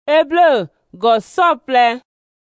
Eble go sople.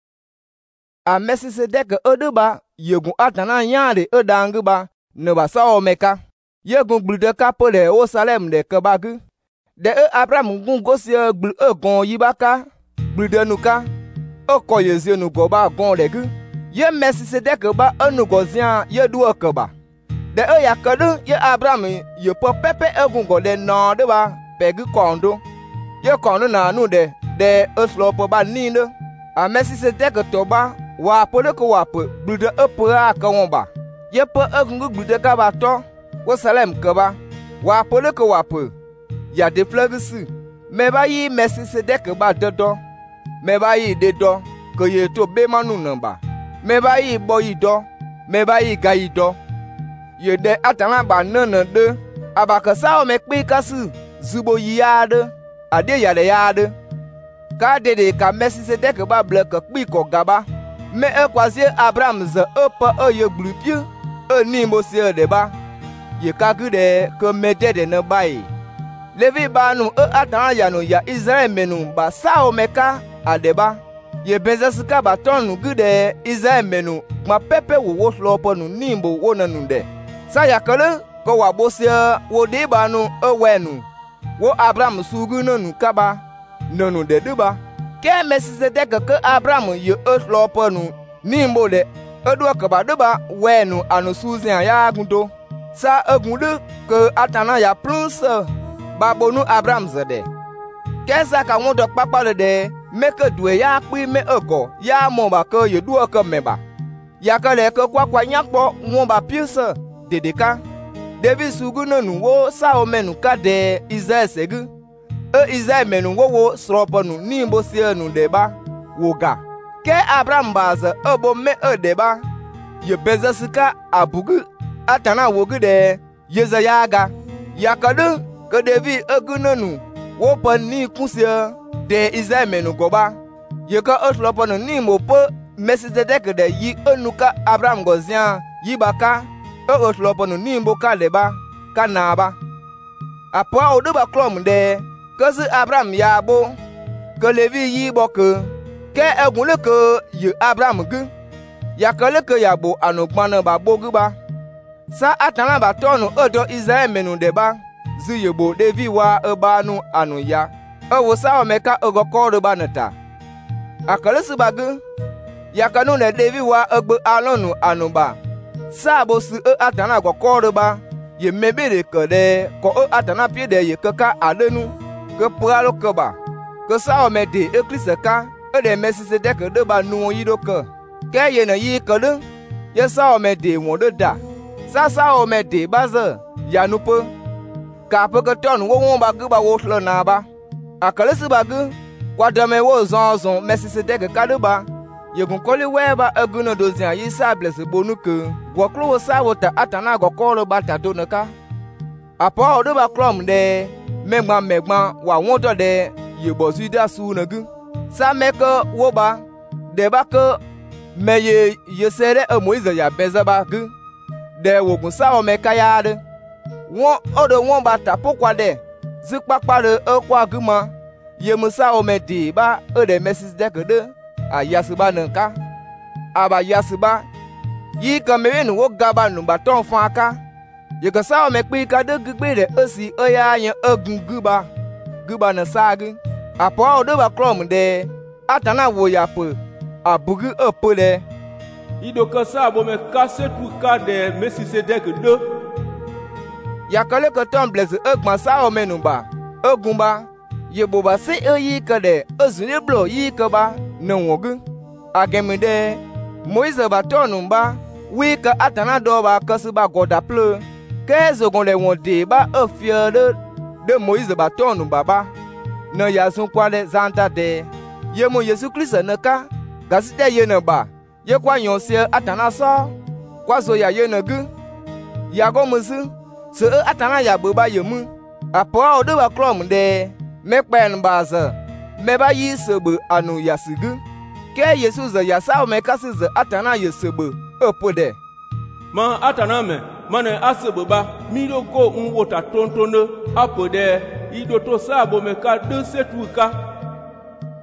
A Melchizedek oduba yegun atana yande odangba ne ba sa omeka. Yegun glude kapole o Salem de kebagu. De Abraham gun gosia glu gon yibaka. Glude nuka. O ko yezie nu go ba gon legu. Ye Melchizedek ba anu gozia ye du okeba. De yakadu ye Abraham ye po pepe egun go de no de ba pegu kondo. Ye kondo na nu de oslopo ba ninde. A Melchizedek toba wa pole ko wa pe glude epura ka wonba. Ye pe egun glude ka ba to wo Salem keba. Wa pole ko wa pe ya de flagisi. Me ba yi Melchizedek ba dodo. Me ba yi de do ko ye to be manu namba. Me ba yi bo yi do. Me ba yi ga yi do. Ye de atana ba nana de. Abaka sa o me kpi kasu. Zubo yi yade. Ade ya de yade. Ka de ka Melchizedek ba ble ka kpi ko gaba. Me kwazie Abraham ze opa ye glupiu. Ni mo se de ba. Ye ka gude ko me de ne bai. Levi ba nu atana ya no ya Israel menu ba sa o meka adeba. Ye benzesuka ba tonu gude Israel menu ma pepe wo slopo nu nimbo wona nunde. Sa ya kale ko wa bosia wo de ba nu ewenu. Wo Abraham sugu nu kaba nonu de duba. Ke Melchizedek ke Abraham ye slopo nu nimbo de edu kaba duba wenu anu suzia ya gundo. Sa egundu ke atana ya plus babonu Abraham zede. Kensa ka wodo papa de meke due ya kpi me ego ya mo ba ke ye duo ke meba. Ya ka le ke kwa nyakpo won ba piese dedeka. David sugu nonu wo sa o menu ka de Israel segu. Israel menu wo sropo nu nimbo sie nu deba woga. Ke Abraham baza obo me deba. Ye bezasika abugu atana wogu de yezayaga. Yakadu ke David egunonu wo pa ni kusia de Israel menu goba. Ye ka oslopo no ni mo po Melchizedek de yi enuka Abraham gozia yibaka oslopo no ni mbo ka leba kanaba. Apo oduba klom de kasi Abraham ya bo ke Levi yi boke ke egunle ke ye Abraham gu. Yakale ke ya bo anokmane ba bogu ba. Sa atana ba tonu odo Israel menu deba. Ziyebo David wa ebanu anu ya. Ewo sa omeka egokoro banata. Akalesi bagu. Yakanu ne David wa egbe alonu anuba. Sa bo si atana gokoro ba. Ye mebere kede ko atana piede ye keka adenu. Ke pralo keba. Ke sa omede ekliseka. Ede Melchizedek de ba nu yidoke. Ke ye ne yi kede. Ye sa omede wonde da. Sa omede baze yanupe. Ka peke ton wo won bagu ba wo slo na ba. Akalesi bagu kwa dame wo zonzon Melchizedek kaduba. Yegun koli weba eguno dozia yi sa blesse bonuke. Gwoklo wo sa wota atana gokoro bata donaka. Apa odo ba klom de megma wa wonto de yebozu da su nagu. Sa meke wo ba de ba ke meye yesere Moise ya bezaba gu. De wogun sa o meka ya de. Won odo won ba tapokwa de zikpakpa de ekwa guma ye musa omedi ba ode Melchizedek de ayasiba nka aba yasiba yi kamere nu wo gaba nu ba ton fun aka ye ka sa omekpi ka de gbe de osi oya yan egun guba na sagi apo odo ba krom de atana wo ya pe abugu opole idoka sa bo me kasetu ka de Melchizedek de. Yakale ke ton blaze egma sa o menuba egumba ye boba se yi kede ezune blo yi keba ne wogu agemide Moise ba tonumba wi ka atana do ba kasuba goda ple ke zogon le wonde ba ofie de Moise ba tonumba ba ne yasun kwale zanta de ye mo Yesu Kristo ne ka gasite ye ne ba ye kwa yonse atana so kwa zo ya ye ne gu ya go musu se atana ya boba yemu apo odo ba klom de mekpen baza meba yi sebe anu yasigu ke Yesu ze yasa me kasize atana yesebe opode ma atana me mane asebe ba miro ko nwota tontono apode idoto sabo me ka de setuka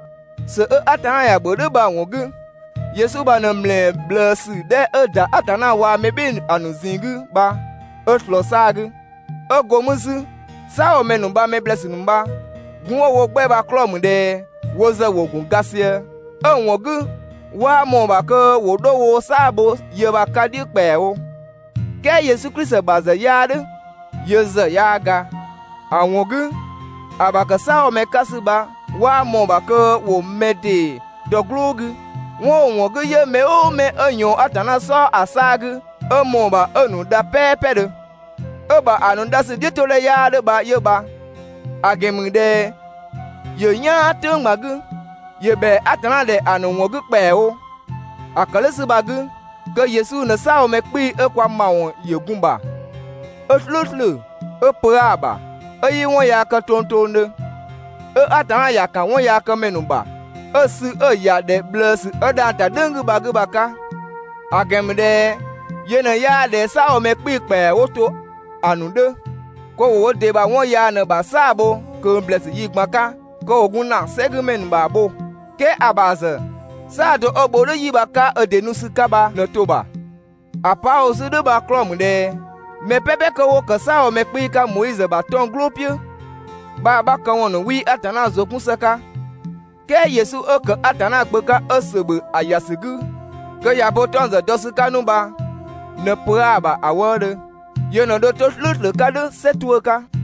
se atana ya bodo ba wogu Yesu ba na mle blessu de da atana wa mebin anuzingu ba otlosag ogomuzu sa o menu ba me blessu numba gun wo gbe ba klom de wo ze wogun gasie wogu wa mo ba ko wo do wo sabo ye ba kadi pe o ke Yesu Kristo ba ze yade ye ze yaga awogu abaka sa o me kasuba wa mo ba ko wo mede doglogu won wogu ye me o me anyo atana so asagu mo ba anu da pepe de ba anu da se ditole yade ba ye ba agemude ye nya tungmagu ye be atana de anu wogu pe o akalesi bagu ke Yesu na sa o me pi kwa mawon ye gumba otlotlo praba ayi won ya ka tontonde atana ya ka won ya ka menumba asu ya de bless danta dengu bagu baka agemde ye na ya de sa o me pi pe o to anude ko wo de ba won ya na ba sabo ko bless yi gbaka ko ogun na segment ba bo ke abaza sado obodo yi baka odenusu kaba na toba apa o su de ba klom de me pepe ko wo ka sa o me pi ka Moise ba ton glopie ba ba ka won wi atana zokun saka ke Yesu o ka atana gbeka osebe ayasigu ke ya bo ton za dosuka numba ne praba awode ye no do to slut le kado setuoka